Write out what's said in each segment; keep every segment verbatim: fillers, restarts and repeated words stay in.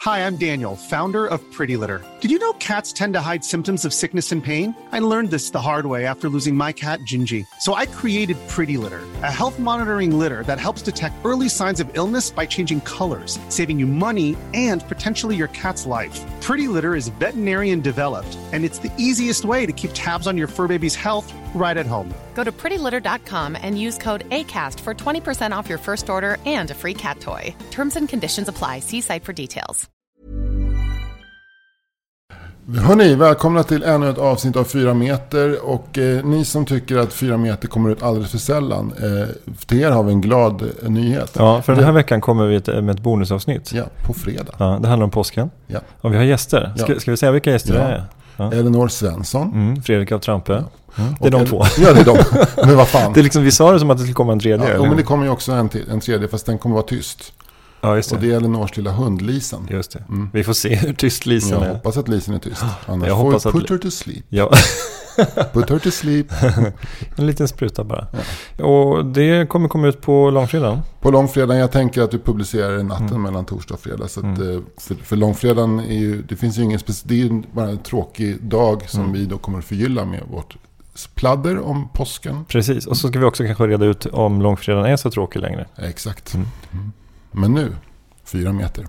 Hi, I'm Daniel, founder of Pretty Litter. Did you know cats tend to hide symptoms of sickness and pain? I learned this the hard way after losing my cat, Gingy. So I created Pretty Litter, a health monitoring litter that helps detect early signs of illness by changing colors, saving you money and potentially your cat's life. Pretty Litter is veterinarian developed, and it's the easiest way to keep tabs on your fur baby's health right at home. Go to pretty litter dot com and use code ACAST for twenty percent off your first order and a free cat toy. Terms and conditions apply. See site for details. Hörrni, välkomna till ännu ett avsnitt av fyra meter. Och eh, ni som tycker att fyra meter kommer ut alldeles för sällan, eh, till er har vi en glad eh, nyhet. Ja, för den här veckan kommer vi med ett bonusavsnitt. Ja, på fredag. Ja, det handlar om påsken. Ja. Och vi har gäster. Ska, ja. ska vi säga vilka gäster ja. det är? Ja. Elinor Svensson. Mm, Fredrik av Trampe. Ja. Mm. Det är de El- två. Ja, det är de. Men vad fan. Det är liksom, vi sa det som att det skulle komma en tredje. Ja, men det kommer ju också en, till, en tredje, fast den kommer vara tyst. Ja, just det. Och det är Elinors lilla hund, Lisen. Just det. Mm. Vi får se hur tyst Lisen jag är. hoppas att Lisen är tyst. Annars jag får hoppas vi put att... her to sleep. Ja. Put her to sleep. En liten spruta bara. Ja. Och det kommer komma ut på långfredagen. På långfredagen, jag tänker att du publicerar natten mm. mellan torsdag och fredag. Så att, mm. för, för långfredagen är ju, det finns ju ingen speci- det är ju bara en tråkig dag som mm. vi då kommer att förgylla med vårt pladder om påsken. Precis, och så ska vi också kanske reda ut om långfredagen är så tråkig längre. Exakt. Mm. Mm. Men nu, fyra meter.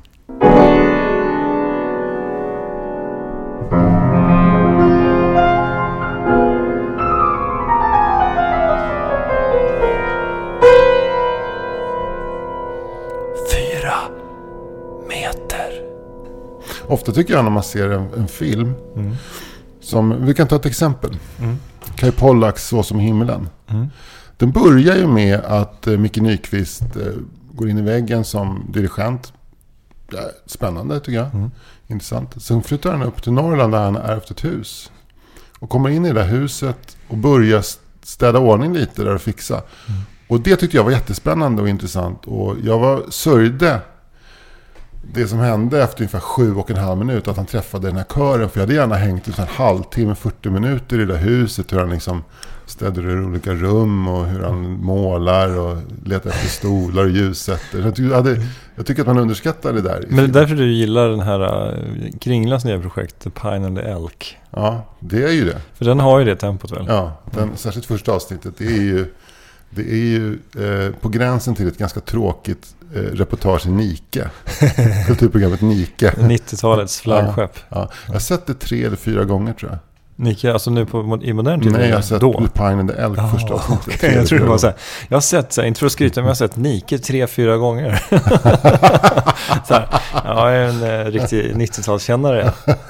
Ofta tycker jag när man ser en, en film mm. som, vi kan ta ett exempel. Mm. Kai Pollaks Så som himlen. Mm. Den börjar ju med att eh, Micke Nyqvist eh, går in i väggen som dirigent. Ja, spännande tycker jag. Mm. Intressant. Sen flyttar han upp till Norrland där han ärvt ett hus. Och kommer in i det där huset och börjar städa ordning lite där och fixa. Mm. Och det tyckte jag var jättespännande och intressant. Och jag var sörjde det som hände efter ungefär sju och en halv minut, att han träffade den här kören. För jag hade gärna hängt ut en halvtimme, fyrtio minuter i det där huset. Hur han liksom städar i olika rum och hur han målar och letar efter stolar och ljussätter. Jag, tycker, jag, hade, jag tycker att man underskattar det där. Men det är därför du gillar den här uh, Kringlas nya projekt, The Pine and the Elk. Ja, det är ju det. För den har ju det tempot väl? Ja, den, mm. särskilt första avsnittet. Det är ju, det är ju eh, på gränsen till ett ganska tråkigt eh, reportage i Nike. Kulturprogrammet Nike. nittiotalets flaggskepp. Ja, ja. Jag har sett det tre eller fyra gånger tror jag. Nike, alltså nu på, i modern tid? Nej, jag har sett då. The Pine and the Elk oh, första avsnittet. Okay. Jag tror det var så här. Jag har sett, så här, inte för att skryta, men jag har sett Nike tre, fyra gånger. Så här, ja, jag är en eh, riktig nittiotalskännare.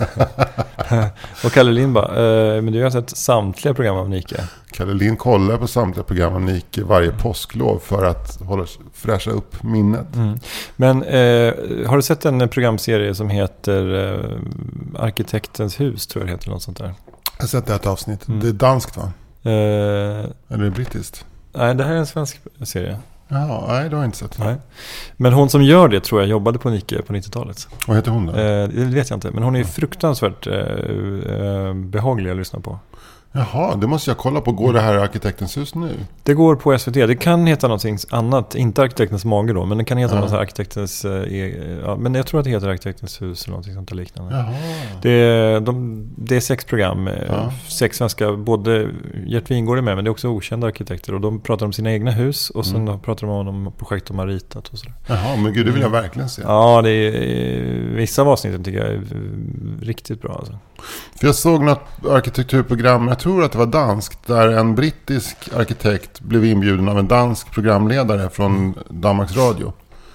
Och Kalle Lind bara, eh, men du har sett samtliga program av Nike. Kalle Lind kollar på samtliga program av Nike varje påsklov för att hålla, fräscha upp minnet. Mm. Men eh, har du sett en programserie som heter eh, Arkitektens hus, tror jag det heter, något sånt där? Jag har sett det här ett avsnitt. Mm. Det är danskt va? Eh, Eller är det brittiskt? Nej, det här är en svensk serie. Ja, nej, det har jag inte sett. Nej. Men hon som gör det tror jag jobbade på Nike på nittiotalet. Vad heter hon då? Eh, det vet jag inte, men hon är ju fruktansvärt eh, behaglig att lyssna på. Jaha, det måste jag kolla på. Går det här Arkitektens hus nu? Det går på S V T. Det kan heta någonting annat. Inte Arkitektens mage då, men det kan heta ja. något så här Arkitektens... Eh, ja, men jag tror att det heter Arkitektens hus eller någonting sånt där liknande. Jaha. Det är, de, det är sex program. Ja. Sex svenska. Både Gert Wingård är med, men det är också okända arkitekter. Och de pratar om sina egna hus. Och sen mm. pratar de om projekt de har ritat och sådär. Jaha, men gud, det vill jag verkligen se. Ja, det är, vissa av avsnitten tycker jag är riktigt bra. Alltså. För jag såg något arkitekturprogram, jag tror att det var danskt, där en brittisk arkitekt blev inbjuden av en dansk programledare från mm. Danmarks Radio.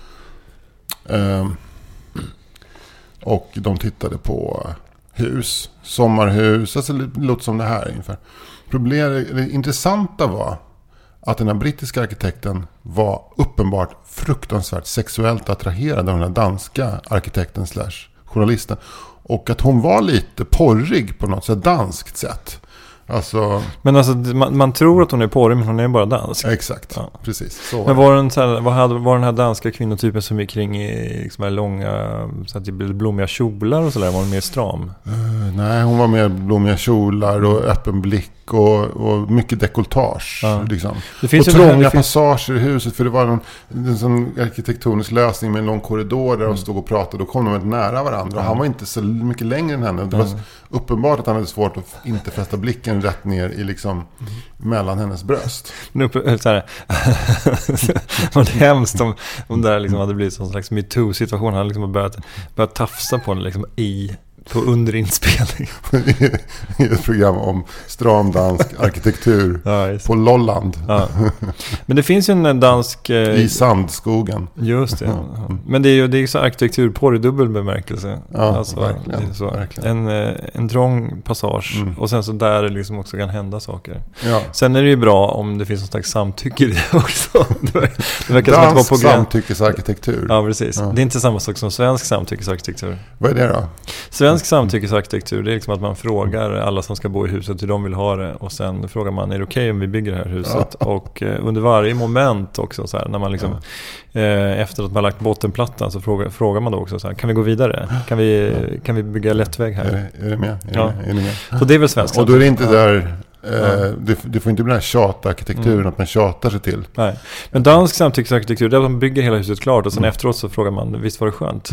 Ehm, och de tittade på hus, sommarhus, alltså det låter som det här ungefär. Problemet, det intressanta var att den här brittiska arkitekten var uppenbart fruktansvärt sexuellt attraherad av den här danska arkitekten slash journalisten. Och att hon var lite porrig på något sätt danskt sätt. Alltså, men alltså man, man tror att hon är porrig, men hon är bara dansk. Exakt, ja. Precis. Så men var den, så här, vad hade, var den här danska kvinnotypen som gick kring i liksom här långa, så att det blev blommiga kjolar och sådär, var den mer stram? Uh, nej, hon var med blommiga kjolar och öppen blick och, och mycket dekoltage. Ja. Liksom. Det finns och trånga finns... passager i huset, för det var en, en sån arkitektonisk lösning med en lång korridor där mm. de stod och pratade. Då kom de väldigt nära varandra. Och han var inte så mycket längre än henne. Det var mm. uppenbart att han hade svårt att inte fästa blicken rätt ner i liksom mm. mellan hennes bröst. Nu så här. Det var hemskt om, om det här liksom hade blivit en slags MeToo-situation. Han hade liksom börjat, börjat tafsa på henne liksom i på underinspelning. I ett program om stram dansk arkitektur ja, på Lolland. Ja. Men det finns ju en dansk... Eh, I Sandskogen. Just det. Ja. Men det är ju det är så arkitekturporr i dubbel bemärkelse. Ja, alltså, verkligen, så. verkligen. En, en trång passage. Mm. Och sen så där det liksom också kan hända saker. Ja. Sen är det ju bra om det finns någon slags samtycke i det också. Det verkar dansk som att på samtyckesarkitektur. Ja, precis. Ja. Det är inte samma sak som svensk samtyckesarkitektur. Vad är det då? Svensk samtyckesarkitektur, det är liksom att man frågar alla som ska bo i huset hur de vill ha det, och sen frågar man, är det okej okay om vi bygger det här huset? Ja. Och eh, under varje moment också så här, när man liksom ja. eh, efter att man har lagt bottenplattan så frågar, frågar man då också så här, kan vi gå vidare? Kan vi, kan vi bygga lättväg här? Är det, är det med? Är ja. det med? Är det med? Så det är väl svenskt. Och då är det inte där eh, ja. det, det får inte bli den här tjatarkitekturen mm. att man tjatar sig till. Nej. Men dansk samtyckesarkitektur, det är att man bygger hela huset klart och sen mm. efteråt så frågar man, visst var det skönt?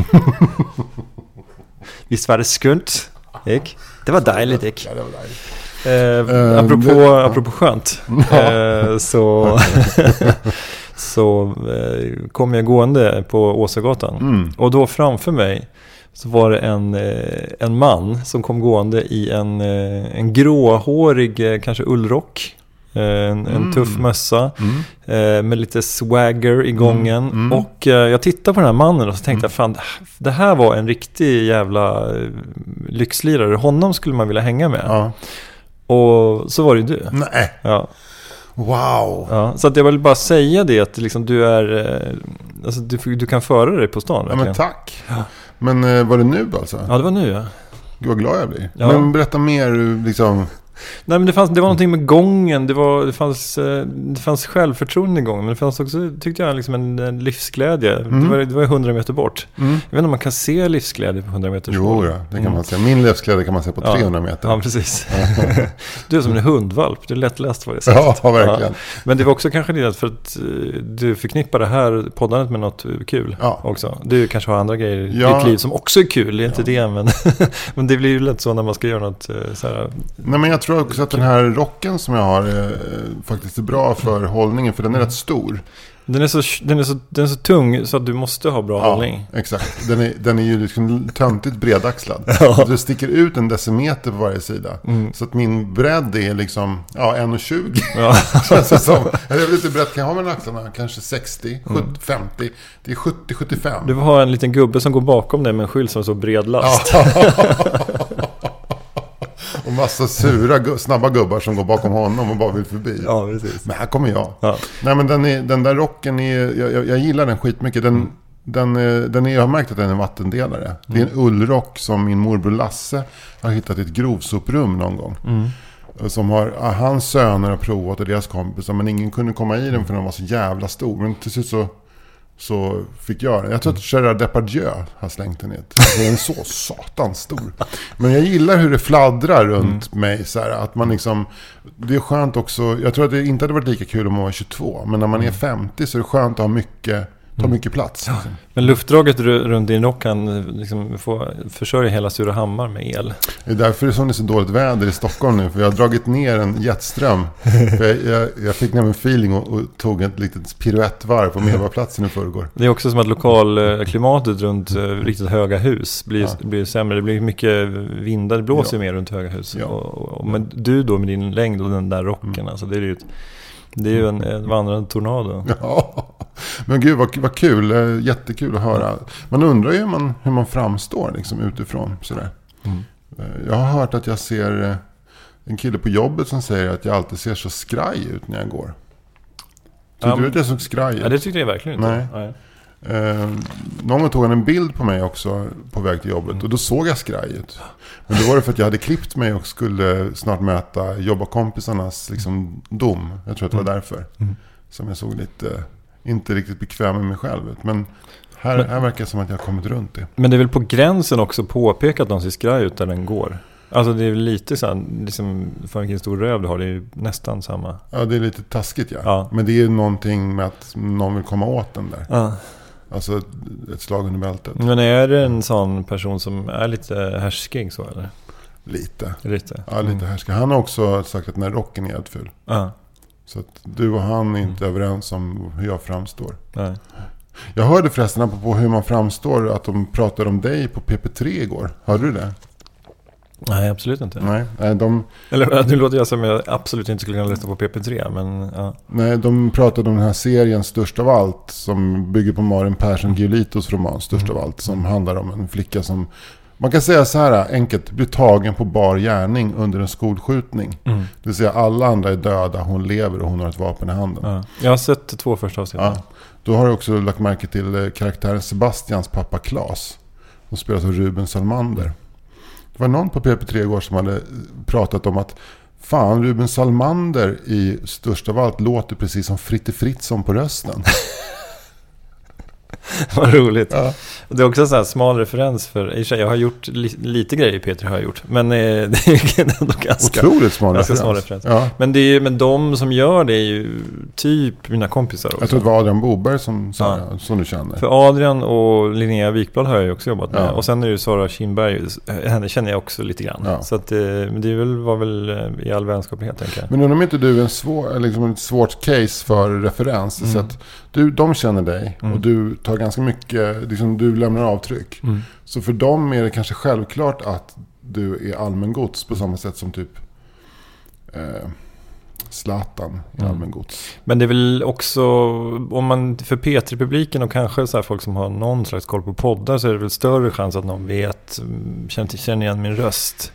Visst var det skunt? Ick? Det var dejligt, Ick. Ja, det var dejligt. Eh, um, apropå, det, apropå skönt eh, så, så eh, kom jag gående på Åsagatan mm. och då framför mig så var det en, en man som kom gående i en, en gråhårig, kanske ullrock. En, en mm. tuff mössa mm. eh, med lite swagger i gången. Mm. Mm. Och eh, jag tittade på den här mannen och så tänkte mm. jag, fan, det här var en riktig jävla lyxlirare. Honom skulle man vilja hänga med. Ja. Och så var det ju du. Nej. Ja. Wow. Ja, så att jag vill bara säga det att liksom, du är alltså, du, du kan föra dig på stan. Ja, men tack. Ja. Men eh, var det nu alltså? Ja, det var nu, ja. Gud vad glad jag blir. Ja. Men berätta mer liksom... Nej, men det, fanns, det var någonting med gången. Det, var, det, fanns, det fanns självförtroende i gången. Men det fanns också, tyckte jag, liksom en, en livsglädje. Mm. Det var det var hundra meter bort. Mm. Jag vet inte om man kan se livsglädje på hundra meter. Jo, ja, det kan mm. man se. Min livsglädje kan man se på ja. trehundra meter. Ja, precis. Du är som en hundvalp. Du är lättläst på det sättet. Ja, verkligen. Ja. Men det var också kanske det för att du förknippar det här poddandet med något kul ja. också. Du kanske har andra grejer ja. i ditt liv som också är kul. Det är inte ja. det, men, men det blir ju lätt så när man ska göra något så här. Nej, men jag tror också att den här rocken som jag har är, faktiskt är bra för hållningen, för den är rätt stor. Den är så, den är så, den är så tung så att du måste ha bra ja, hållning. Exakt. Den är, den är ju liksom töntigt bredaxlad. Ja. Det sticker ut en decimeter på varje sida. Mm. Så att min bredd är liksom ja, en komma tjugo. Ja. som, jag vet inte hur bredd kan jag ha med axlarna. Kanske sextio, sjuttio, femtio. Det är sjuttio sjuttiofem. Du har en liten gubbe som går bakom dig med en skylt som är så bred last. Ja. Och massa sura, snabba gubbar som går bakom honom och bara vill förbi. Ja, precis. Men här kommer jag. Ja. Nej, men den, är, den där rocken är... Jag, jag, jag gillar den skitmycket. Den, mm. den, den är, jag har märkt att den är en vattendelare. Mm. Det är en ullrock som min morbror Lasse har hittat i ett grovsoprum någon gång. Mm. Som har, hans söner har provat och deras kompisar. Men ingen kunde komma i den för den var så jävla stor. Men till slut så... Så fick jag den. Jag tror att Gerard Depardieu har slängt den i ett. Den är så satans stor. Men jag gillar hur det fladdrar runt mm. mig. Så här, att man liksom, det är skönt också. Jag tror att det inte hade varit lika kul om man var tjugotvå. Men när man är femtio så är det skönt att ha mycket, ta mycket plats. Liksom. Men luftdraget runt din rock kan liksom få försörja hela Surahammar med el. Det är därför det är så dåligt väder i Stockholm nu. För jag har dragit ner en jetström. För jag, jag, jag fick nämligen feeling och, och tog ett litet piruettvarv på Medborgarplatsen i förrgår. Det är också som att lokalklimatet runt riktigt höga hus blir, ja. blir sämre. Det blir mycket vindar, det blåser ja. mer runt höga hus. Ja. Och, och, men du då med din längd och den där rocken, mm. alltså, det är ju ett, det är ju en, en vandrande tornado. Ja, men gud vad, vad kul, jättekul att höra. Man undrar ju hur man, hur man framstår liksom, utifrån sådär. Mm. Jag har hört att jag ser en kille på jobbet som säger att jag alltid ser så skraj ut när jag går. Tycker um, du att jag såg skraj ut? Ja, det tycker jag verkligen inte. Nej. Nej. Eh, någon gång tog han en bild på mig också på väg till jobbet, mm. och då såg jag skraj ut. Men då var det för att jag hade klippt mig och skulle snart möta jobbarkompisarnas liksom, dom. Jag tror att det var därför mm. som jag såg lite, inte riktigt bekväm med mig själv. Men här, men, här verkar det som att jag har kommit runt det. Men det är väl på gränsen också påpekat att de ser skraj ut där den går? Alltså det är lite så här, liksom, för vilken stor röv du har, det är ju nästan samma. Ja, det är lite taskigt, ja. Ja. Men det är ju någonting med att någon vill komma åt den där. Ja. Alltså ett slag under bältet. Men är det en sån person som är lite härskig så, eller? Lite. Lite. Ja, lite härskig. Han har också sagt att den här rocken är helt ful. Ja. Så att du och han är inte mm. överens om hur jag framstår. Nej. Jag hörde förresten på hur man framstår att de pratade om dig på P P tre igår. Hörde du det? Nej, absolut inte. Nej, nej de... Eller nu låter jag som jag absolut inte skulle kunna lyssna på P P tre, men ja. Nej, de pratade om den här serien Störst av allt som bygger på Marin Persson Giolitos roman Störst av allt, som handlar om en flicka som, man kan säga så här enkelt, blir tagen på bar gärning under en skolskjutning. Mm. Det vill säga alla andra är döda, hon lever och hon har ett vapen i handen. Ja. Jag har sett två första avsnitt. Ja. Då har jag också lagt märke till karaktären Sebastians pappa Claes, som spelas av Ruben Salmander. Det var någon på P P tre igår som hade pratat om att fan, Ruben Salmander i Störst av allt låter precis som Fritte Fritzson på rösten. Vad roligt. Ja. Det är också en sån här smal referens för, jag har gjort li, lite grejer i P P tre har jag gjort, men eh, det är ändå ganska otroligt smal referens. Smal referens. Ja. Men, det är, men de som gör det är ju typ mina kompisar också. Jag tror det var Adrian Boberg som, ja. som du känner. För Adrian och Linnea Wikblad har jag ju också jobbat med. Ja. Och sen är det ju Sara Kinberg, henne känner jag också lite grann. Ja. Så att, men det är väl, var väl i all vänskaplighet, tänker jag. Men undrar om inte du är en svår, liksom ett svårt case för referens. Mm. Så att du, de känner dig mm. och du tar ganska mycket, liksom, du lämnar avtryck. Mm. Så för dem är det kanske självklart att du är allmängods på samma sätt som typ eh, Zlatan i mm. allmängods. Men det är väl också, om man för P tre-publiken och kanske så här folk som har någon slags koll på poddar, så är det väl större chans att någon vet, känner, känner igen min röst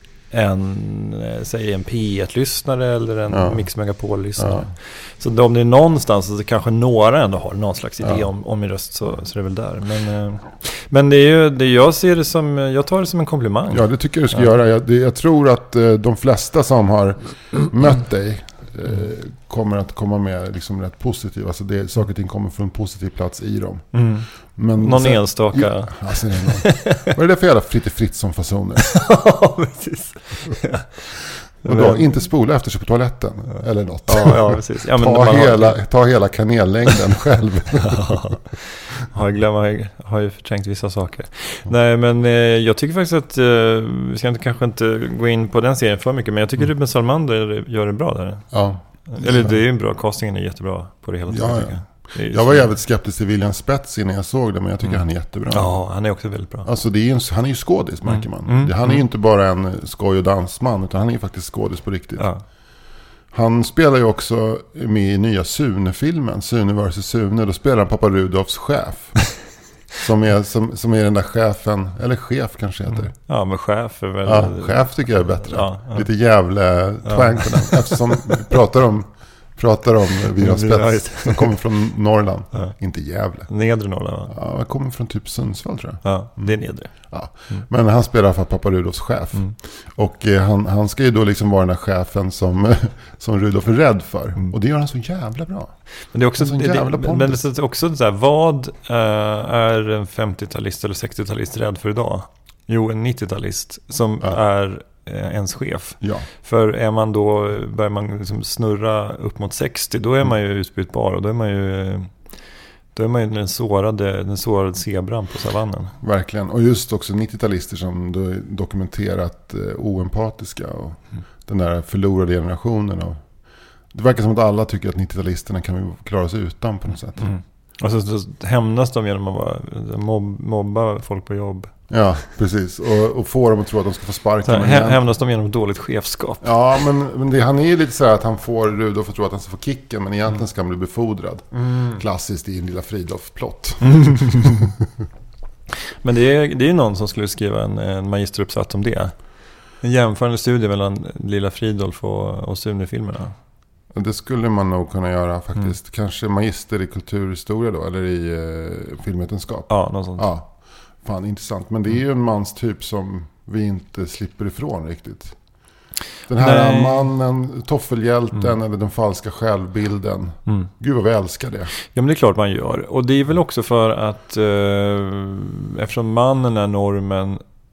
än, säg en P ett-lyssnare eller en ja. Mix Megapol-lyssnare. Ja. Så om det är någonstans så kanske några ändå har någon slags idé ja. om, om min röst, så, så är det väl där. Men, men det är ju, det jag ser det som, jag tar det som en komplimang. Ja, det tycker jag du ska ja. göra. Jag, det, jag tror att de flesta som har mött dig eh, kommer att komma med liksom rätt positivt. Alltså det, saker och ting kommer från en positiv plats i dem. Mm. Men någon sen, enstaka. Ja, alltså det är någon. Vad är det för jävla Fritte Fritzson-fasoner? Ja, precis. Ja. Och då, inte spola efter sig på toaletten ja. eller något. Ja, ja, precis. Ja, men ta, hela, har... ta hela kanellängden själv. Ja. Har, glömt, har ju förträngt vissa saker. Mm. Nej, men eh, jag tycker faktiskt att eh, vi ska inte, kanske inte gå in på den serien för mycket, men jag tycker mm. Ruben Salmander gör det bra där. Ja. Eller det är ju en bra, castingen är jättebra på det hela taget. Ja, ja. Jag var jävligt skeptisk till William Spets innan jag såg det, men jag tycker mm. han är jättebra. Ja, han är också väldigt bra. Alltså det är en, han är ju skådis, märker man. Mm. Mm. Han är ju inte bara en skoj- och dansman, utan han är ju faktiskt skådis på riktigt. Ja. Han spelar ju också med i nya Sune-filmen, Sune versus Sune. Då spelar han pappa Rudolfs chef. Som är, som, som är den där chefen, eller chef kanske heter. Mm. Ja, men chef är väl... Ja, chef tycker jag är bättre. Ja, ja. Lite jävla twang på den. Eftersom vi pratar om... Pratar om William Spets som kommer från Norrland. Ja. Inte Gävle. Nedre Norrland, va? Ja, han kommer från typ Sundsvall, tror jag. Ja, det är nedre. Ja. Mm. Men han spelar för pappa Rudolfs chef. Mm. Och eh, han, han ska ju då liksom vara den här chefen som, som Rudolf är rädd för. Mm. Och det gör han så jävla bra. Men det är också, det, det, men det är också så här, vad uh, är en femtiotalist eller sextiotalist rädd för idag? Jo, en nittiotalist som ja. är ens chef. Ja. För är man då, börjar man liksom snurra upp mot sextio, då är man ju utbytbar, och då är man ju då är man ju den sårade, den sårade zebran på savannen. Verkligen. Och just också nittio-talister som då är dokumenterat eh, oempatiska och mm. den där förlorade generationen. Och det verkar som att alla tycker att nittio-talisterna kan vi klara sig utan på något sätt. Mm. Och så, så hämnas de genom att bara mob, mobba folk på jobb. Ja, precis. Och, och få dem att tro att de ska få sparken. Här, hämnas de genom dåligt chefskap. Ja, men, men det, han är ju lite så här att han får Rudolf att tro att han ska få kicken, men egentligen ska han bli befordrad. Mm. Klassiskt i en lilla Fridolf-plott. Mm. Men det är, det är ju någon som skulle skriva en, en magisteruppsats om det. En jämförande studie mellan lilla Fridolf och, och Sune-filmerna. Det skulle man nog kunna göra faktiskt. Mm. Kanske magister i kulturhistoria då, eller i eh, filmvetenskap. Ja, något sånt. Ja. Fan, intressant. Men det är ju en manstyp som vi inte slipper ifrån riktigt. Den här Nej. mannen, toffelhjälten mm. eller den falska självbilden. Mm. Gud vad vi älskar det. Ja, men det är klart man gör. Och det är väl också för att eh, eftersom mannen är normen,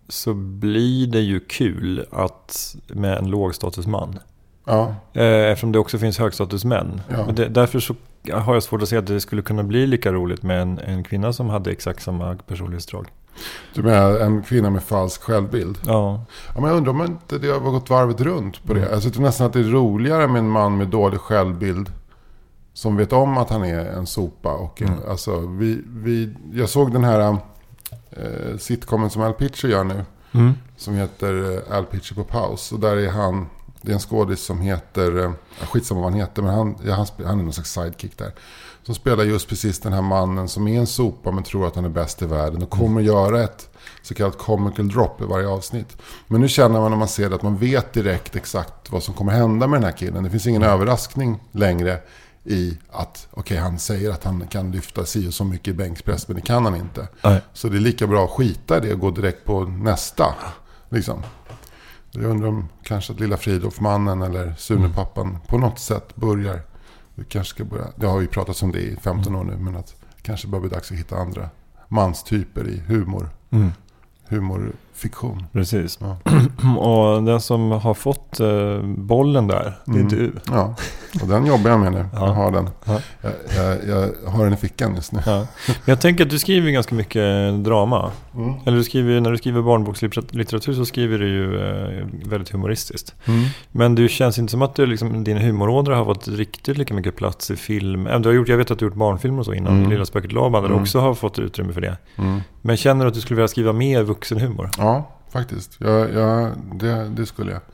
så blir det ju kul att med en lågstatusman. Ja. Eftersom det också finns högstatusmän. Ja. Men det, därför så har jag svårt att se att det skulle kunna bli lika roligt med en, en kvinna som hade exakt samma personlighetsdrag. Du menar en kvinna med falsk självbild? Ja. Ja, men jag undrar om inte det har gått varvet runt på det. Mm. Jag tycker nästan att det är roligare med en man med dålig självbild som vet om att han är en sopa. Och en, mm. alltså, vi, vi, jag såg den här eh, sitcomen som Al Pitcher gör nu. Mm. Som heter eh, Al Pitcher på paus. Och där är han, det är en skådis som heter, eh, skitsamma vad han heter, men han, ja, han, han är någon slags sidekick där. Som spelar just precis den här mannen som är en sopa men tror att han är bäst i världen. Och kommer mm. göra ett så kallat comical drop i varje avsnitt. Men nu känner man när man ser det att man vet direkt exakt vad som kommer hända med den här killen. Det finns ingen mm. överraskning längre i att okej, okay, han säger att han kan lyfta si och så mycket i bänkpress, men det kan han inte. Nej. Så det är lika bra att skita i det och gå direkt på nästa. Liksom. Jag undrar om kanske att lilla Fridolf-mannen eller Sune-pappan mm. på något sätt börjar. Vi kanske ska börja, det har vi pratat om det i femton år nu, men att det kanske börjar bli dags att hitta andra manstyper i humor. Mm. Humorfiktion. Precis. Ja. Och den som har fått eh, bollen där, det är mm. du. Ja, och den jobbar jag med nu. Ja. Jag har den. Ja. Jag, jag, jag har den i fickan just nu. Ja. Jag tänker att du skriver ganska mycket drama. Mm. Eller du skriver, när du skriver barnbokslitteratur så skriver du ju eh, väldigt humoristiskt. Mm. Men det känns inte som att du, liksom, din humorådra har fått riktigt lika mycket plats i film. Du har gjort, jag vet att du har gjort barnfilmer och så innan. Mm. Lilla spöket Laban, där du mm. också har fått utrymme för det. Mm. Men känner du att du skulle vilja skriva mer vuxenhumor? Ja, faktiskt. Jag, jag, det, det skulle jag.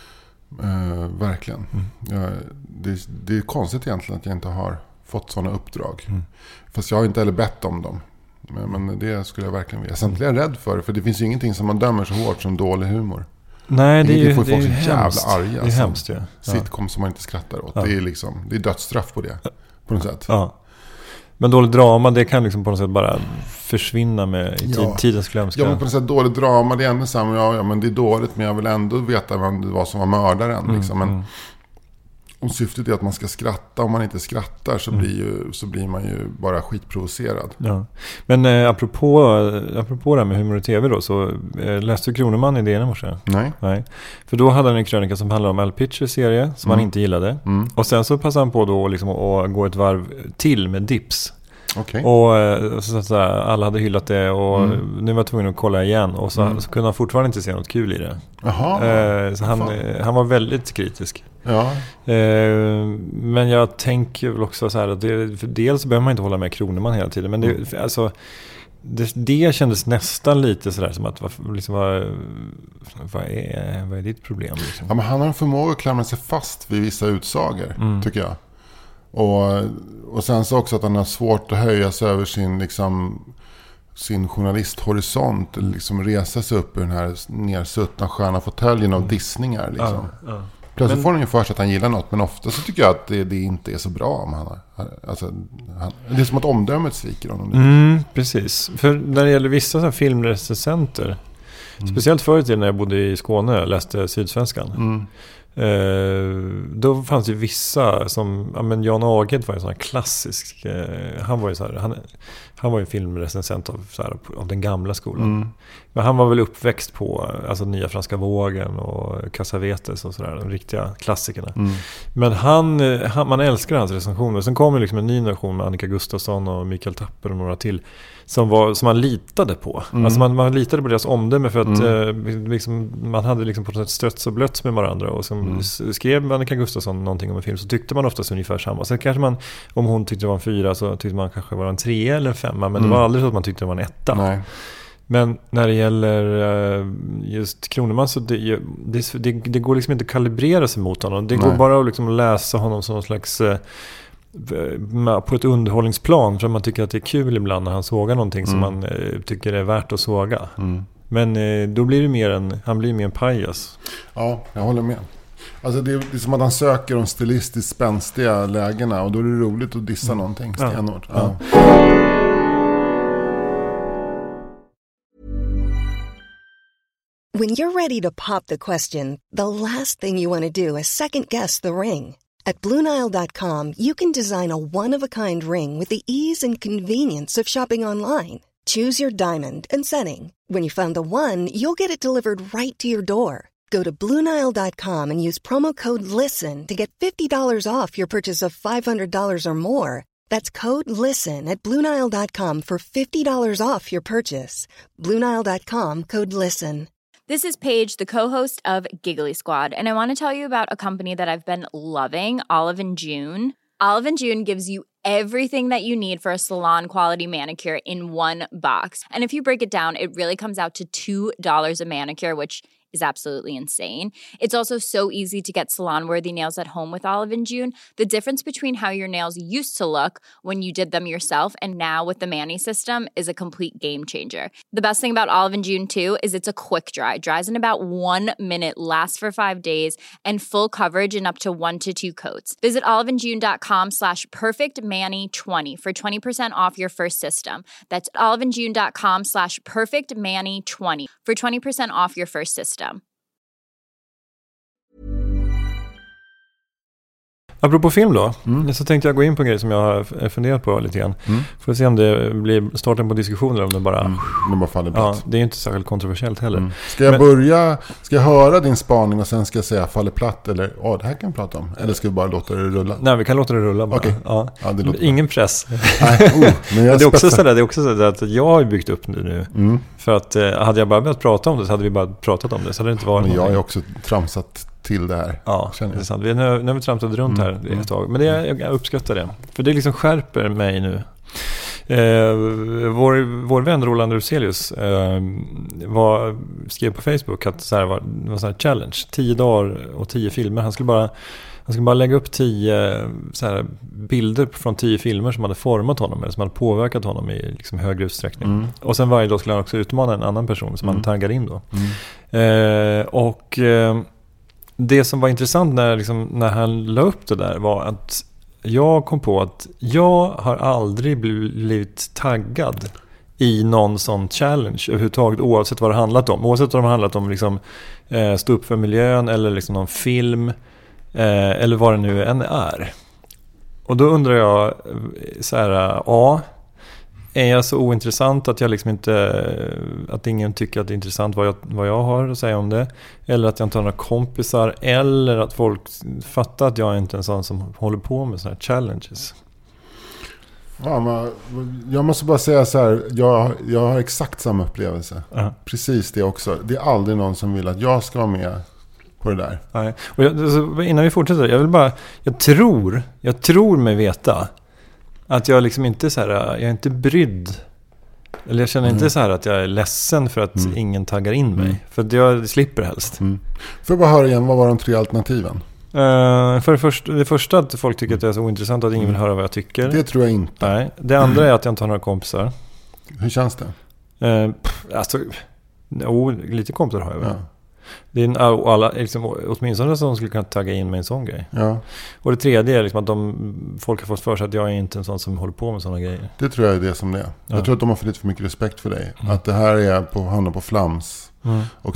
Uh, verkligen. Mm. Jag, det, det är konstigt egentligen att jag inte har fått sådana uppdrag. Mm. Fast jag har inte heller bett om dem. Men, men det skulle jag verkligen vilja. Samtidigt är jag rädd för det. För det finns ju ingenting som man dömer så hårt som dålig humor. Nej, det är ju, får det är ju hemskt. Jävla arga, det är hemskt, ja. Sitcom som man inte skrattar åt. Ja. Det är liksom, det är dödsstraff på det. På något sätt. Ja. Men dåligt drama, det kan liksom på något sätt bara försvinna med i ja. tidens glömska. Ja, men på något sätt dåligt drama, det är ändå samma. Ja, ja, men det är dåligt, men jag vill ändå veta vad, vad som var mördaren. Mm, liksom. Men mm. om syftet är att man ska skratta, om man inte skrattar så, mm. blir, ju, så blir man ju bara skitprovocerad. Ja. Men eh, apropå, apropå det här med humor och tv då, så eh, läste du Kroneman i D N i morse? Nej. Nej. För då hade han en krönika som handlade om Al Pitchers serie som mm. han inte gillade. Mm. Och sen så passade han på då liksom att gå ett varv till med Dips. Okay. Och så, så här, alla hade hyllat det och mm. nu var jag tvungen att kolla igen och så, mm. så kunde han fortfarande inte se något kul i det. Jaha, eh, så han, han var väldigt kritisk. Ja. Eh, men jag tänker väl också så här att det, för dels behöver man inte hålla med Kroneman hela tiden, men det, mm. alltså, det, det kändes nästan lite sådär som att vad, liksom, vad, vad, är, vad är ditt problem? Liksom? Ja, men han har en förmåga att klamra sig fast vid vissa utsagor, mm. tycker jag. Och, och sen så också att han har svårt att höja sig över sin, liksom, sin journalisthorisont. Liksom resa sig upp ur den här nersuttna sköna fåtöljen av dissningar. Liksom. Ja, ja. Plötsligt men, får han ju för sig att han gillar något. Men ofta så tycker jag att det, det inte är så bra om han har, alltså, han, det är som att omdömet sviker honom. Mm, precis. För när det gäller vissa så här filmrecensenter, mm. speciellt förut när jag bodde i Skåne och läste Sydsvenskan. Mm. Eh, då fanns det vissa som, ja, men Jan Aged var en sån här klassisk, eh, han var ju så här, han, han var ju filmrecensent av, så här, av den gamla skolan. Mm. Men han var väl uppväxt på alltså Nya Franska Vågen och Cassavetes och sådär, de riktiga klassikerna. Mm. Men han, han, man älskar hans recensioner. Sen kom det liksom en ny version med Annika Gustafsson och Mikael Tapper och några till som, var, som man litade på. Mm. Alltså man, man litade på deras omdöme för att mm. eh, liksom, man hade liksom på något sätt stötts och blötts med varandra. Och som mm. skrev Annika Gustafsson någonting om en film så tyckte man oftast ungefär samma. Sen kanske man, om hon tyckte det var en fyra så tyckte man kanske var en tre eller en femma. Men mm. det var aldrig så att man tyckte det var en etta. Nej. Men när det gäller just Kroneman så det, det, det, det går liksom inte att kalibrera sig mot honom. Det Nej. går bara att liksom läsa honom som någon slags på ett underhållningsplan för man tycker att det är kul ibland när han sågar någonting mm. som man tycker är värt att såga. Mm. Men då blir det mer en, han blir mer en pajas. Ja, jag håller med. Alltså det är, det är som att han söker de stilistiskt spänstiga lägena och då är det roligt att dissa mm. någonting stenhårt. Ja. Ja. When you're ready to pop the question, the last thing you want to do is second-guess the ring. At Blue Nile dot com, you can design a one-of-a-kind ring with the ease and convenience of shopping online. Choose your diamond and setting. When you find the one, you'll get it delivered right to your door. Go to Blue Nile dot com and use promo code LISTEN to get fifty dollars off your purchase of five hundred dollars or more. That's code LISTEN at Blue Nile dot com for fifty dollars off your purchase. Blue Nile dot com, code LISTEN. This is Paige, the co-host of Giggly Squad, and I want to tell you about a company that I've been loving, Olive and June. Olive and June gives you everything that you need for a salon-quality manicure in one box. And if you break it down, it really comes out to two dollars a manicure, which is absolutely insane. It's also so easy to get salon-worthy nails at home with Olive and June. The difference between how your nails used to look when you did them yourself and now with the Mani system is a complete game changer. The best thing about Olive and June, too, is it's a quick dry. Dries in about one minute, lasts for five days, and full coverage in up to one to two coats. Visit oliveandjune.com slash perfectmani20 for twenty percent off your first system. That's oliveandjune.com slash perfectmani20 for twenty percent off your first system. Apropå film då, Mm. så tänkte jag gå in på en grej som jag har funderat på lite grann. Mm. Får se om det blir starten på diskussioner eller om det bara... Mm. Det bara faller Ja, platt. det är ju inte särskilt kontroversiellt heller. Mm. Ska jag Men- börja, ska jag höra din spaning och sen ska jag säga faller platt eller ja, det här kan vi prata om. Eller ska vi bara låta det rulla? Nej, vi kan låta det rulla bara. Okej. Ja. Ja, det låter Ingen press. Nej, oh, men Men jag det är också spetsar. sådär, det är också sådär att jag har ju byggt upp det nu. Mm. För att eh, hade jag bara börjat prata om det så hade vi bara pratat om det. Så hade det inte varit Men jag har ju någonting. också tramsat till det här. Ja, känner det är jag. sant. Vi, nu, nu har vi trampat runt här Mm. ett tag. Men det, jag uppskattar det. För det liksom skärper mig nu. Eh, vår, vår vän Roland Ruselius eh, var, skrev på Facebook att så här var, det var så här challenge. Tio dagar och tio filmer. Han skulle bara, han skulle bara lägga upp tio så här, bilder från tio filmer som hade format honom eller som hade påverkat honom i liksom, högre utsträckning. Mm. Och sen varje dag skulle han också utmana en annan person som Mm. han taggar in då. Mm. Eh, och eh, det som var intressant när, liksom, när han la upp det där var att jag kom på att jag har aldrig blivit taggad i någon sån challenge överhuvudtaget, oavsett vad det handlat om. Oavsett om det handlat om liksom, eh, stå upp för miljön eller liksom någon film eh, eller vad det nu än är. Och då undrar jag eh, så här, ja, är jag så ointressant att jag liksom inte, att ingen tycker att det är intressant vad jag, vad jag har att säga om det, eller att jag inte har några kompisar, eller att folk fattar att jag är inte en sån som håller på med såna här challenges. Ja, men jag måste bara säga så här, jag, jag har exakt samma upplevelse. Ja. Precis det också. Det är aldrig någon som vill att jag ska vara med på det där. Nej. Och jag, alltså, innan vi fortsätter, jag vill bara, jag tror, jag tror mig veta att jag liksom inte så här, jag är inte brydd. Eller jag känner Mm. inte så här att jag är ledsen för att Mm. ingen taggar in mig. Mm. För att jag slipper helst. Mm. Får jag bara höra igen, vad var de tre alternativen? Uh, för det första, det första att folk tycker att jag är så ointressant att ingen vill höra vad jag tycker. Det tror jag inte. Nej. Det andra är att jag inte har några kompisar. Hur känns det? Uh, pff, alltså, oh, lite kompisar har jag väl. Ja. Det är en, alla, liksom, åtminstone som skulle kunna tagga in med en sån grej. Ja, Och det tredje är liksom att de, folk har fått för sig att jag är inte en sån som håller på med såna grejer. det tror jag är det som det är. Ja. Jag tror att de har för lite för mycket respekt för dig. Mm. Att det här är på, handlar på flams Mm. och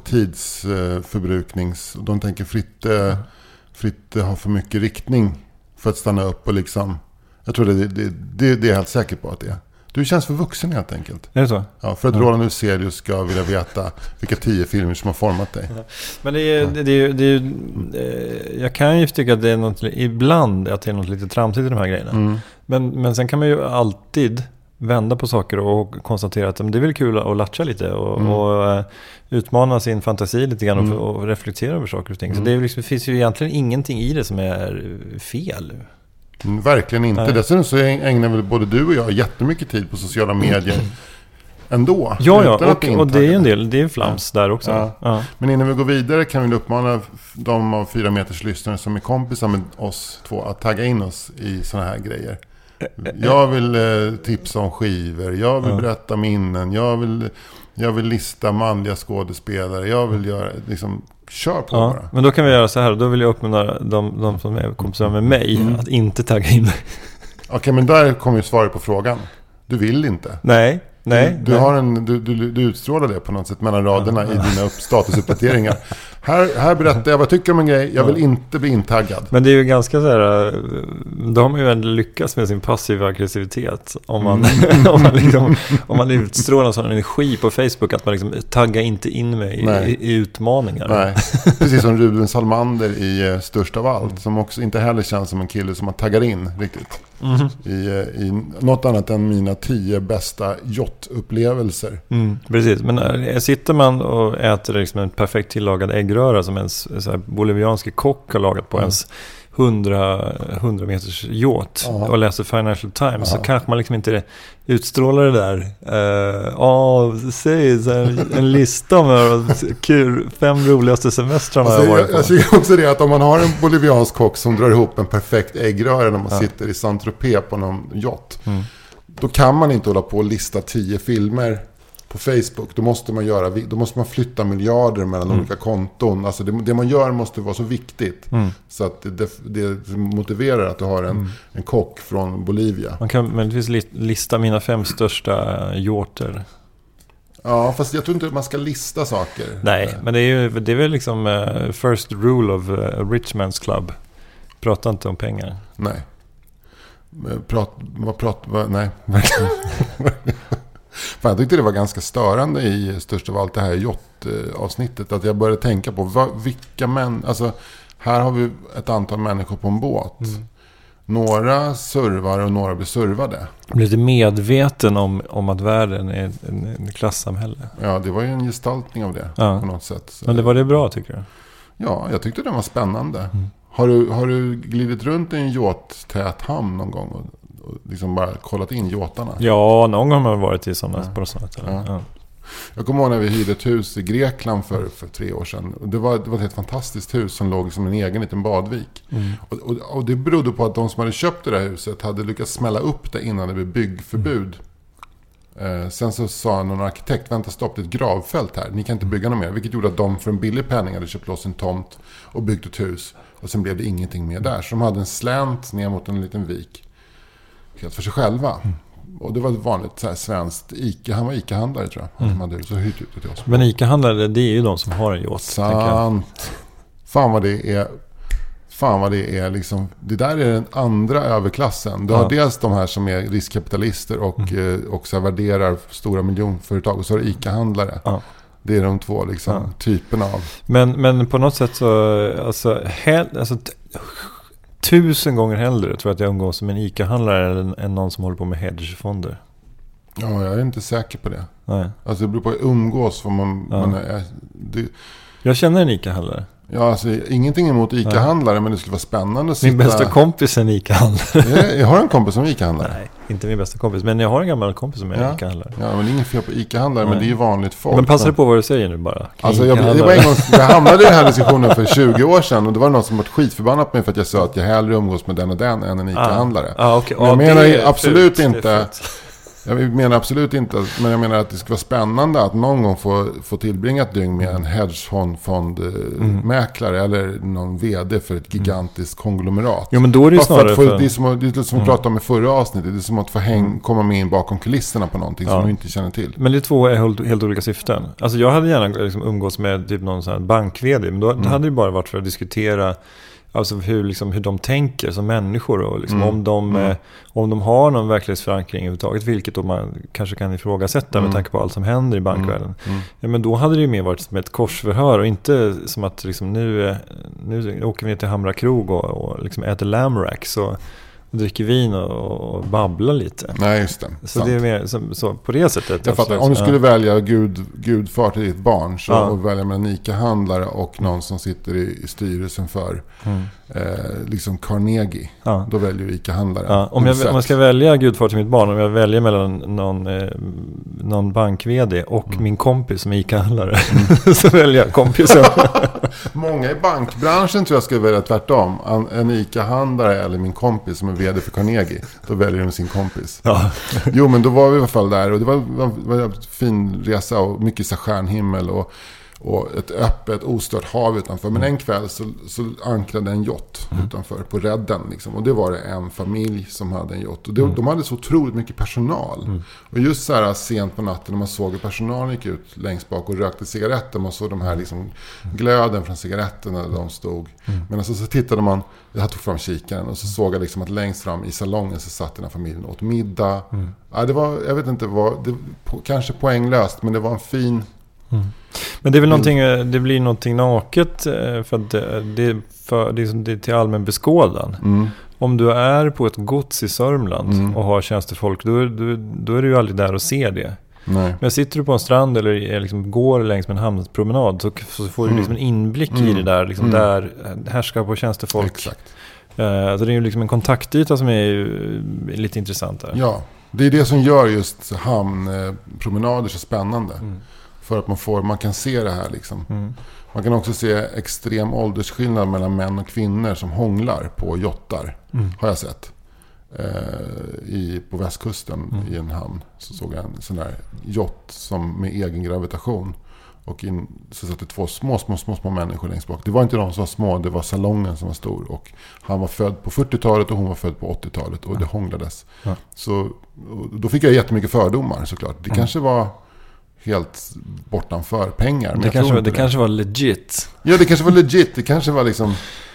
tidsförbruknings. De tänker fritt, eh, fritt eh, ha för mycket riktning för att stanna upp och liksom. Jag tror det, det, det, det, det är jag helt säker på att det är. Du känns för vuxen helt enkelt. Är det så? Ja, för att Ja. Roland Ruselius ska vilja veta vilka tio filmer som har format dig. Men det är, det, det är, det är, eh, jag kan ju tycka att det är något, ibland att det är något lite tramsigt i de här grejerna. Mm. Men, men sen kan man ju alltid vända på saker och konstatera att det är väl kul att latcha lite och, Mm. och uh, utmana sin fantasi lite grann och, Mm. och reflektera över saker och ting. Mm. Så det, är liksom, det finns ju egentligen ingenting i det som är fel. Mm, verkligen inte. Nej. Dessutom så ägnar väl både du och jag jättemycket tid på sociala medier ändå. Ja, ja, utan att och, vi och det är ju en intaggade. del, det är flams där också. Ja. Ja. Men innan vi går vidare kan vi uppmana de av fyra meters lyssnare som är kompisar med oss två att tagga in oss i såna här grejer. Jag vill eh, tipsa om skivor, jag vill Ja. berätta minnen, jag vill, jag vill lista manliga skådespelare, jag vill göra, liksom, kör på Ja, bara. men då kan vi göra så här. Då vill jag uppmana de, de som är kompisar med mig Mm. att inte tagga in mig. Okej, men där kommer ju svaret på frågan. Du vill inte. Nej, nej. Du, du, nej. har en, du, du, du utstrålar det på något sätt mellan raderna i dina upp, statusuppdateringar. Här, här berättar jag vad jag tycker om en grej. Jag vill ja. inte bli intaggad. Men det är ju ganska så här... De har ju ändå lyckats med sin passiva aggressivitet. Om man, mm. om man, liksom, om man utstrålar sån energi på Facebook att man liksom taggar inte in mig i, i utmaningar. Nej. Precis som Ruben Salmander i uh, Störst av allt. Som också inte heller känns som en kille som man taggar in riktigt. Mm. I, I något annat än mina tio bästa yacht-upplevelser. Mm, precis, men äh, sitter man och äter liksom en perfekt tillagad äggröra som en så här, boliviansk kock har lagat på mm. ens hundra meters yacht uh-huh. och läser Financial Times uh-huh. så kanske man liksom inte utstrålar det där ja, uh, oh, säg en, en lista med kul, fem roligaste semestrarna alltså, jag varit på. Jag, jag tycker också det att om man har en boliviansk kock som drar ihop en perfekt äggröra när man uh-huh. sitter i Saint-Tropez på någon yacht mm. då kan man inte hålla på och lista tio filmer på Facebook. Då måste man göra, då måste man flytta miljarder mellan mm. olika konton. Alltså det, det man gör måste vara så viktigt mm. så att det, det motiverar att du har en, mm. en kock från Bolivia. Man kan möjligtvis lista mina fem största yachter. Ja, fast jag tror inte att man ska lista saker. Nej, men det är ju det är väl liksom uh, first rule of uh, a rich man's club. Prata inte om pengar. Nej. Prat, vad prat, vad, nej, verkligen. Fan, jag tyckte det var ganska störande i Störst av allt det här yacht-avsnittet att jag började tänka på vad, vilka män, alltså här har vi ett antal människor på en båt. Mm. Några servar och några blir servade. Jag blir lite medveten om, om att världen är en, en klassamhälle. Ja, det var ju en gestaltning av det ja. på något sätt. Så, men det var det bra tycker du? Ja, jag tyckte det var spännande. Mm. Har du, har du glidit runt i en yacht-tät hamn någon gång och liksom bara kollat in yatarna? Ja, någon gång har man varit i sådana, ja. på sådana ja. ja. Jag kommer ihåg när vi hyrde ett hus i Grekland för, för tre år sedan. Det var, det var ett helt fantastiskt hus som låg som en egen liten badvik. Mm. Och, och, och det berodde på att de som hade köpt det där huset hade lyckats smälla upp det innan det blev byggförbud. Mm. Eh, sen så sa någon arkitekt, vänta stopp, det är ett gravfält här. Ni kan inte bygga något mer. Vilket gjorde att de för en billig penning hade köpt loss en tomt och byggt ett hus. Och sen blev det ingenting mer där. Så de hade en slänt ner mot en liten vik. Helt för sig själva. Mm. Och det var ett vanligt så här, svenskt Ica. Han var Ica-handlare tror jag. Mm. Han hade så hyrt ut det till oss. Men Ica-handlare, det är ju de som har en yacht. Sant. Fan vad det är. Fan vad det är liksom. Det där är den andra överklassen. Du ja. har dels de här som är riskkapitalister och, mm. eh, och så värderar stora miljonföretag. Och så har du Ica-handlare. Ja. Det är de två liksom, ja. typerna av. Men, men på något sätt så alltså, hel, alltså t- tusen gånger hellre tror jag att jag umgås som en Ica-handlare än, än någon som håller på med hedgefonder. Ja, jag är inte säker på det. Nej. Alltså det beror på att umgås för man, ja. man är, det... Jag känner en Ica-handlare. Ja, alltså ingenting emot Ica-handlare, men det skulle vara spännande att sitta... Min bästa kompis är en Ica-handlare. Jag, jag har en kompis som är Ica-handlare. Nej, inte min bästa kompis, men jag har en gammal kompis som är ja. Ica-handlare. Ja, men det är ingen fel på Ica-handlare, men det är ju vanligt folk. Men passar men... på vad du säger nu bara. Alltså, jag, det var en gång, jag hamnade i den här diskussionen för tjugo år sedan och det var någon som var skitförbannat mig för att jag sa att jag hellre umgås med den och den än en Ica-handlare. Ah. Ah, okay. Men jag ah, menar absolut fult, inte... Jag menar absolut inte, men jag menar att det ska vara spännande att någon gång få, få tillbringa ett dygn med en hedgefondmäklare mm. eller någon vd för ett gigantiskt konglomerat. Jo, men då är det ju snarare för... för... Det är som, det är som mm. pratade om i förra avsnittet, det är som att få häng, komma med in bakom kulisserna på någonting ja. som du inte känner till. Men det är två helt, helt olika syften. Alltså jag hade gärna liksom umgås med typ någon sån här bank-vd, men då mm. det hade ju bara varit för att diskutera alltså hur, liksom, hur de tänker som människor och liksom, mm. om, de, mm. eh, om de har någon verklighetsförankring överhuvudtaget, vilket då man kanske kan ifrågasätta mm. med tanke på allt som händer i bankvärlden. Mm. Mm. Ja, men då hade det ju mer varit som ett korsförhör och inte som att liksom, nu, nu åker vi ner till Hamra krog och, och liksom äter lamrax och dricker vin och, och babblar lite. Nej, just det. Så sant. Det är mer så, så på det sättet. Jag fattar. Om du skulle ja. välja Gud, Gudfar till ditt barn så ja. och välja med en Ica-handlare och någon som sitter i, i styrelsen för mm. eh, liksom Carnegie. Ja. Då väljer du Ica-handlare. Ja. Om, jag, om jag ska välja Gudfar till mitt barn, om jag väljer mellan någon, eh, någon bank-vd och mm. min kompis som är Ica-handlare mm. så väljer jag kompisen. Många i bankbranschen tror jag skulle välja tvärtom. En Ica-handlare eller min kompis som är vd för Carnegie. Då väljer de sin kompis. Ja. Jo, men då var vi i alla fall där och det var, var, var en fin resa och mycket så stjärnhimmel och, och ett öppet, ostört hav utanför. Men en kväll så, så ankrade en yacht mm. utanför på redden. Liksom. Och det var det en familj som hade en yacht. Och det, mm. de hade så otroligt mycket personal. Mm. Och just så här sent på natten när man såg hur personalen gick ut längst bak och rökte cigaretter. Man såg de här liksom glöden från cigaretterna där de stod. Mm. Men alltså så tittade man, jag tog fram kikaren och så såg jag liksom att längst fram i salongen så satt den här familjen åt middag. Mm. Ja, det var, jag vet inte vad, det, på, kanske poänglöst, men det var en fin... Mm. Men det är väl någonting, det blir någonting naket för att det, det, för, det, är, det är till allmän beskådan. Mm. Om du är på ett gods i Sörmland mm. och har tjänstefolk, då, då, då är du ju aldrig där och ser det. Nej. Men sitter du på en strand eller liksom går längs med en hamnpromenad så, så får du mm. liksom en inblick mm. i det där, liksom mm. där härskar på tjänstefolk. Exakt. Uh, så det är ju liksom en kontaktyta som är ju lite intressant där. Ja, det är det som gör just hamnpromenader så spännande. Mm. För att man får, man kan se det här liksom. Mm. Man kan också se extrem åldersskillnad mellan män och kvinnor som hånglar på jottar. Mm. Har jag sett. Eh, i, på västkusten mm. i en hamn. Så såg jag en sån där jott som med egen gravitation. Och in, så satt det två små, små, små, små människor längst bak. Det var inte de som var små, det var salongen som var stor. Och han var född på fyrtiotalet och hon var född på åttiotalet. Och ja. det hånglades. Ja. Så då fick jag jättemycket fördomar såklart. Det mm. kanske var... helt bortanför pengar. Men det kanske, var, det, det kanske var legit. Ja, det kanske var legit. Det kanske var liksom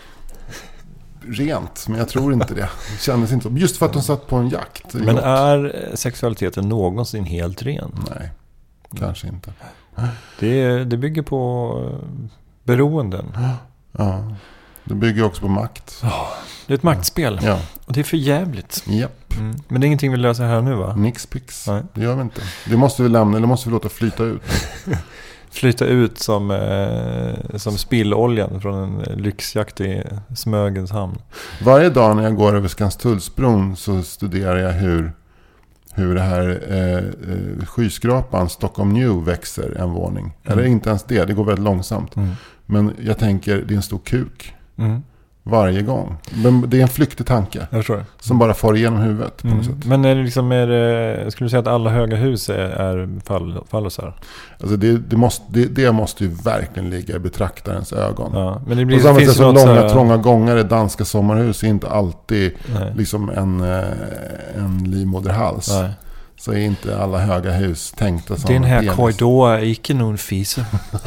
rent. Men jag tror inte det. Det kändes inte så. Just för att de satt på en jakt. Men jakt. Är sexualiteten någonsin helt ren? Nej, kanske inte. Det, det bygger på beroenden. Ja, det bygger också på makt. Det är ett maktspel. Ja. Och det är för jävligt. Japp. Mm. Men det är ingenting vi löser här nu, va? Nix pix. Nej. Det gör vi inte. Det måste vi lämna, eller måste vi låta flyta ut. Flyta ut som, eh, som spilloljan från en lyxjakt i Smögens hamn. Varje dag när jag går över Skanstullsbron så studerar jag hur, hur det här eh, skyskrapan Stockholm New växer en våning. Mm. Eller inte ens det, det går väldigt långsamt. Mm. Men jag tänker, det är en stor kuk. Mm. Varje gång. Men det är en flyktig tanke. Jag förstår. Som bara far igenom huvudet på mm. något sätt. Men är det liksom, är det, skulle du säga att alla höga hus är, är fall, fallosar? Alltså det, det, måste, det, det måste ju verkligen ligga i betraktarens ögon. Ja, men det blir, på samma sätt som långa, här... trånga gångar i danska sommarhus är inte alltid liksom en, en livmoderhals. Nej. Så är inte alla höga hus tänkta som den här korridoren är inte någon fise.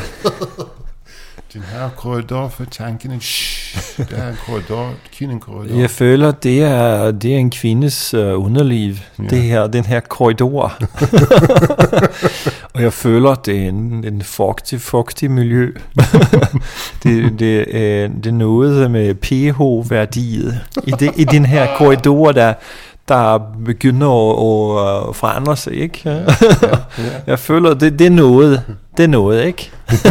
Den här korridor för tanken är det är en korridor, kvinnens korridor. Jag känner att det är det är en kvinnes uh, underliv. Ja. Det här den här korridor. Och jag känner att det är en en fuktig fuktig miljö. det det är det är något med pH-värdet i det i den här korridor där der begynder at, at forandre sig, ikke? Ja, ja, ja. Jeg føler, det, det er noget. Det er noget, ikke?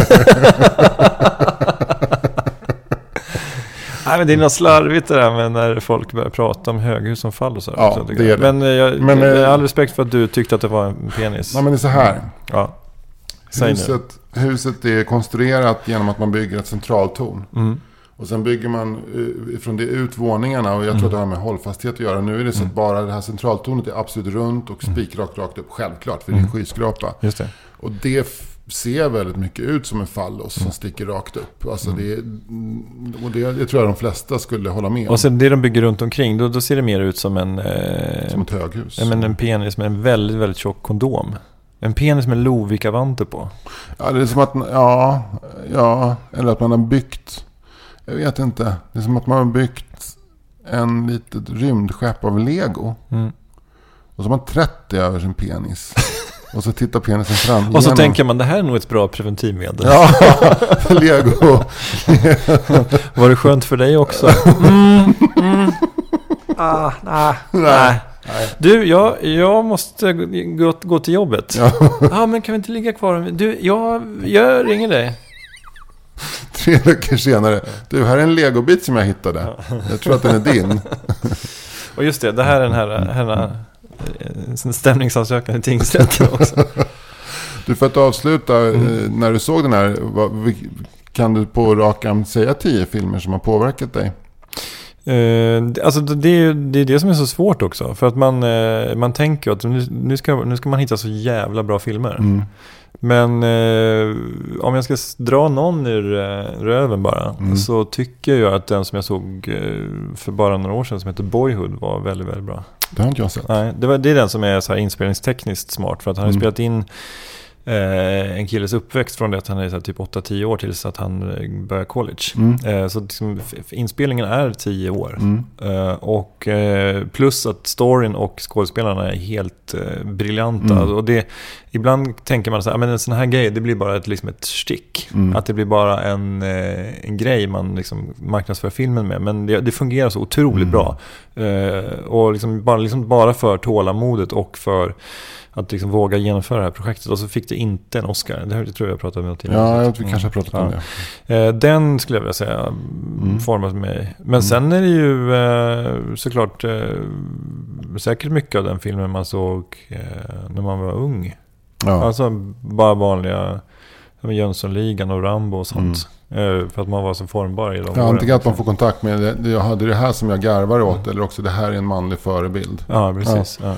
Nej, men det är något slarvigt det där med när folk börjar prata om höghus som fall och så. Ja, så det är det. Men jag, men jag har all respekt för att du tyckte att det var en penis. Nej, men det är så här. Ja. Huset, huset är konstruerat genom att man bygger ett centraltorn. Mm. Och sen bygger man från det ut våningarna. Och jag tror mm. att det har med hållfasthet att göra. Nu är det så mm. att bara det här centraltornet är absolut runt och spikrakt rakt upp. Självklart, för mm. det är en skyskrapa. Just det. Och det f- ser väldigt mycket ut som en fallos mm. som sticker rakt upp. Alltså mm. det, och det, det tror jag de flesta skulle hålla med om. Och sen det de bygger runt omkring, då, då ser det mer ut som en... Eh, som ett höghus. Ja, men en penis med en väldigt, väldigt tjock kondom. En penis med Lovikka-vanter på. Ja, det är som att... Ja, ja, eller att man har byggt... Jag vet inte. Det är som att man har byggt en litet rymdskepp av Lego. Mm. Och så har man trettio över sin penis. Och så tittar penisen fram. Och så tänker man, det här är nog ett bra preventivmedel. Ja, Lego. Var det skönt för dig också? Mm, mm. Ah, nah, nej. Nej. Du, jag, jag måste gå, gå till jobbet. Ja. ah, men kan vi inte ligga kvar? Du, jag, jag ringer dig. Tre veckor senare. Du, här är en legobit som jag hittade. Jag tror att den är din. Och just det, det här är den här, här stämningsansökan i tingsrätten också. Du, för att avsluta, mm. när du såg den här, vad, kan du på rak arm säga tio filmer som har påverkat dig? Uh, alltså det är, det är det som är så svårt också. För att man, uh, man tänker att nu, nu, ska, nu ska man hitta så jävla bra filmer. Mm. Men eh, om jag ska dra någon ur eh, röven bara mm. så tycker jag att den som jag såg eh, för bara några år sedan som heter Boyhood var väldigt, väldigt bra. Det har inte jag sett. Nej, det, var, det är den som är så här inspelningstekniskt smart för att han mm. har spelat in Eh, en killes uppväxt från det att han är så här, typ åtta tio år tills att han börjar college. Mm. Eh, så liksom, inspelningen är tio år. Mm. Eh, och eh, plus att storyn och skådespelarna är helt eh, briljanta. Mm. Och det, ibland tänker man så här, men en sån här grej, det blir bara ett, liksom ett stick. Mm. Att det blir bara en, eh, en grej man liksom marknadsför filmen med. Men det, det fungerar så otroligt mm. bra. Eh, och liksom bara, liksom bara för tålamodet och för att liksom våga genomföra det här projektet. Och så fick det inte en Oscar. Det, här, det tror jag jag pratade med något tidigare. Ja, jag tror vi kanske har pratat om ja. det. Eh, den skulle jag vilja säga mm. format mig. Men mm. sen är det ju eh, såklart eh, säkert mycket av den filmen man såg eh, när man var ung. Ja. Alltså bara vanliga Jönssonligan och Rambo och sånt. Mm. Eh, för att man var så formbar i de ja, antingen att man får kontakt med det. Jag hade det här som jag garvar åt mm. eller också det här är en manlig förebild. Ja, precis. Ja. Ja.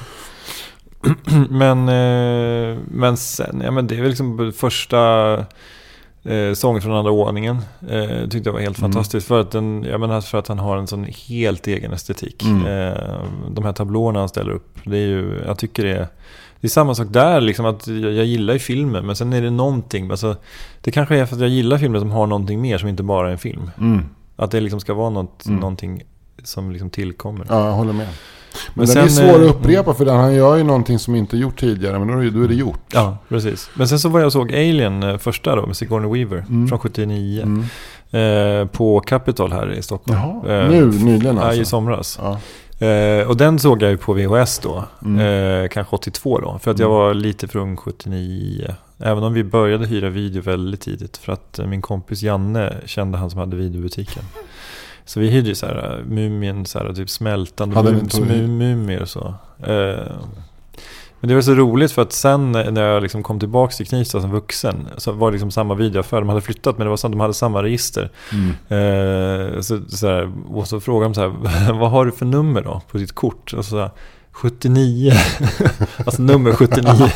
Men, eh, men sen, ja men det är väl liksom första eh, sången från andra ordningen eh, tyckte jag var helt mm. fantastiskt för att, den, jag menar för att han har en sån helt egen estetik. Mm. Eh, de här tablåerna han ställer upp, det är ju, jag tycker det är, det är samma sak där liksom att jag, jag gillar ju filmen men sen är det någonting, alltså, det kanske är för att jag gillar filmer som har någonting mer som inte bara är en film. Mm. Att det liksom ska vara något, mm. någonting som liksom tillkommer. Ja, jag håller med. Men, men den sen, är svår att upprepa för den, han gör ju någonting som inte gjort tidigare, men då är, då är det gjort. Ja, precis. Men sen så var jag såg Alien första då med Sigourney Weaver mm. från sjuttionio mm. eh, på Capitol här i Stockholm. Jaha, eh, nu, nyligen alltså. Ja, i somras. Ja. Eh, och den såg jag ju på V H S då, mm. eh, kanske åttiotvå då, för att jag var lite för ung sjuttionio. Även om vi började hyra video väldigt tidigt för att min kompis Janne kände han som hade videobutiken. Så vi hyrde ju så här mumien, så här typ smältande mum, mumier och så. Eh, men det var så roligt för att sen när jag liksom kom tillbaka till Knivsta som vuxen så var det liksom samma videoaffär. De hade flyttat men det var så, de hade samma register. Mm. Eh, så, så här, och så frågade de så här, vad har du för nummer då på ditt kort? Och så här, sjuttionio. Alltså nummer sjuttionio.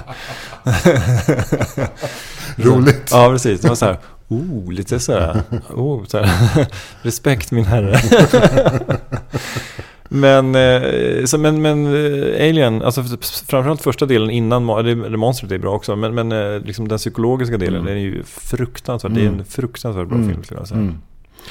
Roligt. Ja, precis. Det var så här, oh, lite så här, oh, så här. Respekt min herre. men, så, men, men Alien, alltså framförallt första delen innan, det, det monstret är bra också, men, men liksom den psykologiska delen mm. är ju fruktansvärt, mm. det är en fruktansvärt bra mm. film skulle jag säga. Mm.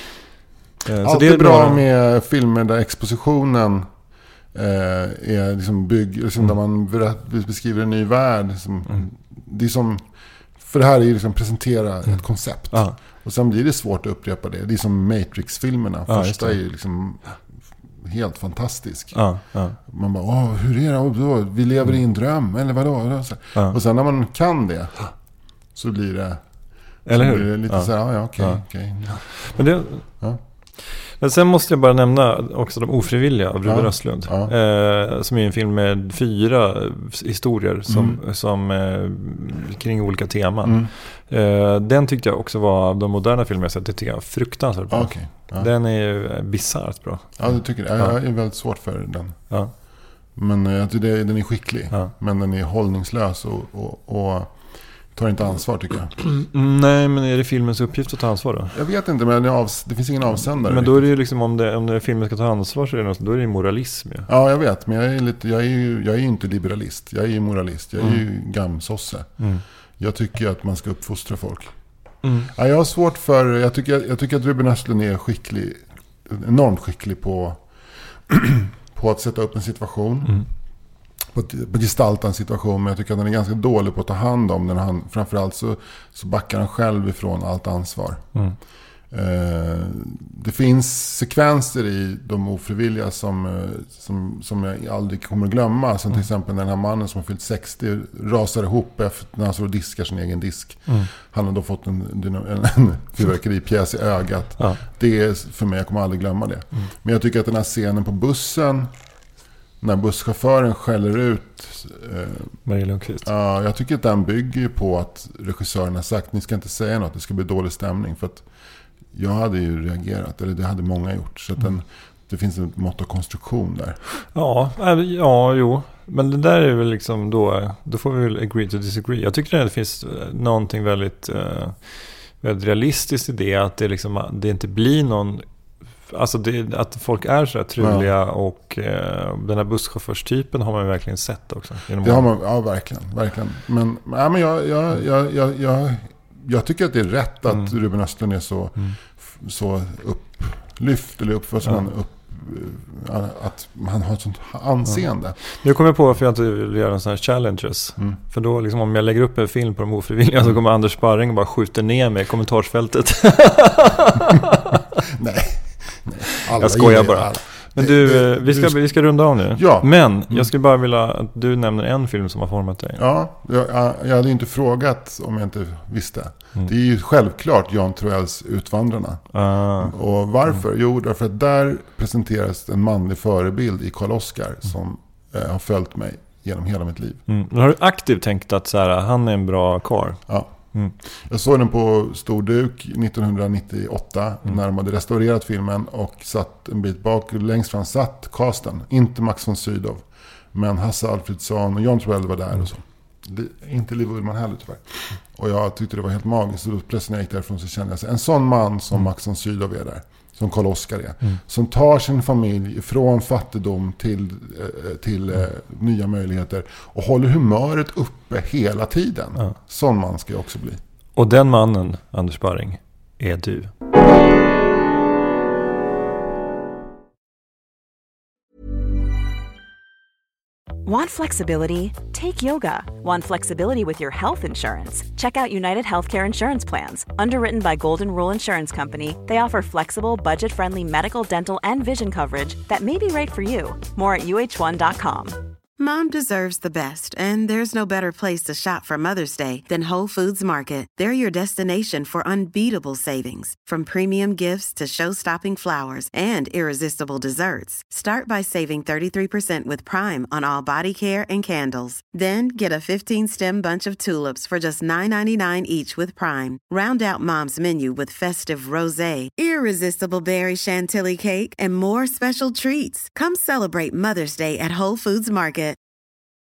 Så allt det är bra några... med filmer där expositionen eh, är liksom bygg, liksom mm. där man beskriver en ny värld. Liksom, mm. Det är som, för det här är ju liksom presentera mm. ett koncept. Ja. Och sen blir det svårt att upprepa det. Det är som Matrix-filmerna. Ja, första är ju liksom helt fantastisk. Ja, ja. Man bara, åh, hur är det? Oh, vi lever i en dröm, eller vadå? Ja. Och sen när man kan det så blir det, eller hur? Blir det lite ja. så här, ja, okej. Okay, ja. okay. Men det... Ja. Men sen måste jag bara nämna också De ofrivilliga av Ruben ja, Östlund. Ja. Eh, som är en film med fyra historier som, mm. som, eh, kring olika teman. Mm. Eh, den tyckte jag också var av de moderna filmer jag sett. Det tycker jag fruktansvärt bra. Okay. Ja. Den är bizarrt bra. Ja, det tycker jag. Jag är väldigt svårt för den. Ja. Men jag tycker den är skicklig. Ja. Men den är hållningslös och... och, och tar inte ansvar tycker jag. Mm, nej, men är det filmens uppgift att ta ansvar då? Jag vet inte, men det, av, det finns ingen avsändare. Men då är det ju liksom, om, det, om det filmen ska ta ansvar så är det något, då är det moralism. Ja, ja jag vet, men jag är, lite, jag är ju jag är inte liberalist. Jag är ju moralist. Jag är mm. ju gamsosse. Mm. Jag tycker att man ska uppfostra folk. Mm. Ja, jag har svårt för, jag tycker, jag tycker att Ruben Östlund är skicklig, enormt skicklig på, på att sätta upp en situation. Mm. På, på gestalta en situation, men jag tycker att han är ganska dålig på att ta hand om den. Han, framförallt så, så backar han själv ifrån allt ansvar. Mm. Eh, det finns sekvenser i De ofrivilliga som, som, som jag aldrig kommer att glömma. Som till mm. exempel när den här mannen som har fyllt sextio rasar ihop efter när han så diskar sin egen disk. Mm. Han har då fått en, en, en fyrverkeripjäs i ögat. Ja. Det är för mig, jag kommer aldrig glömma det. Mm. Men jag tycker att den här scenen på bussen, när busschauffören skäller ut eh, Maria Lundqvist. Ja, uh, jag tycker att den bygger på att regissören har sagt, ni ska inte säga något, det ska bli dålig stämning. För att jag hade ju reagerat, eller det hade många gjort. Så att den, det finns en mått av konstruktion där. Ja, ja, jo. Men det där är väl liksom då, då får vi väl agree to disagree. Jag tycker att det finns någonting väldigt, uh, väldigt realistiskt i det, att det, liksom, det inte blir någon, alltså det, att folk är så här trulliga, ja. Och uh, den här busschaufförstypen har man verkligen sett också. Det har man, ja verkligen, verkligen. Men, ja, men jag, jag, jag, jag, jag, jag tycker att det är rätt att mm. Ruben Östlund är så, mm. så upplyft, eller uppförd som ja. upp, att han har ett sånt anseende. Ja. Nu kommer jag på varför jag inte vill göra en sån här challenges. Mm. För då liksom, om jag lägger upp en film på de ofrivilliga mm. så kommer Anders Sparring och bara skjuter ner mig i kommentarsfältet. Nej. Nej. Jag skojar bara. Alla. Men du, det, vi, ska, vi ska runda av nu. Ja. Men mm. jag skulle bara vilja att du nämner en film som har format dig. Ja, jag, jag hade inte frågat om jag inte visste. Mm. Det är ju självklart Jan Troells Utvandrarna. Ah. Och varför? Mm. Jo, därför att där presenteras en manlig förebild i Karl Oskar mm. som eh, har följt mig genom hela mitt liv. Mm. Men har du aktivt tänkt att så här, han är en bra karl? Ja. Mm. Jag såg den på stor duk nittonhundranittioåtta mm. när de hade restaurerat filmen, och satt en bit bak, längst fram satt casten, inte Max von Sydow, men Hasse Alfredsson och Jan Troell var där mm. och så. Inte Liv Ullmann heller tyvärr. Och jag tyckte det var helt magiskt, och då plötsligt när jag gick därifrån så kände jag så, en sån man som mm. Max von Sydow är där, som Karl Oskar är, mm. som tar sin familj från fattigdom till, till mm. eh, nya möjligheter och håller humöret uppe hela tiden. Ja. Sån man ska jag också bli. Och den mannen, Anders Sparring, är du. Want flexibility? Take yoga. Want flexibility with your health insurance? Check out United Healthcare Insurance Plans. Underwritten by Golden Rule Insurance Company, they offer flexible, budget-friendly medical, dental, and vision coverage that may be right for you. More at U H one dot com. Mom deserves the best, and there's no better place to shop for Mother's Day than Whole Foods Market. They're your destination for unbeatable savings, from premium gifts to show-stopping flowers and irresistible desserts. Start by saving thirty-three percent with Prime on all body care and candles. Then get a fifteen-stem bunch of tulips for just nine ninety-nine each with Prime. Round out Mom's menu with festive rosé, irresistible berry chantilly cake, and more special treats. Come celebrate Mother's Day at Whole Foods Market.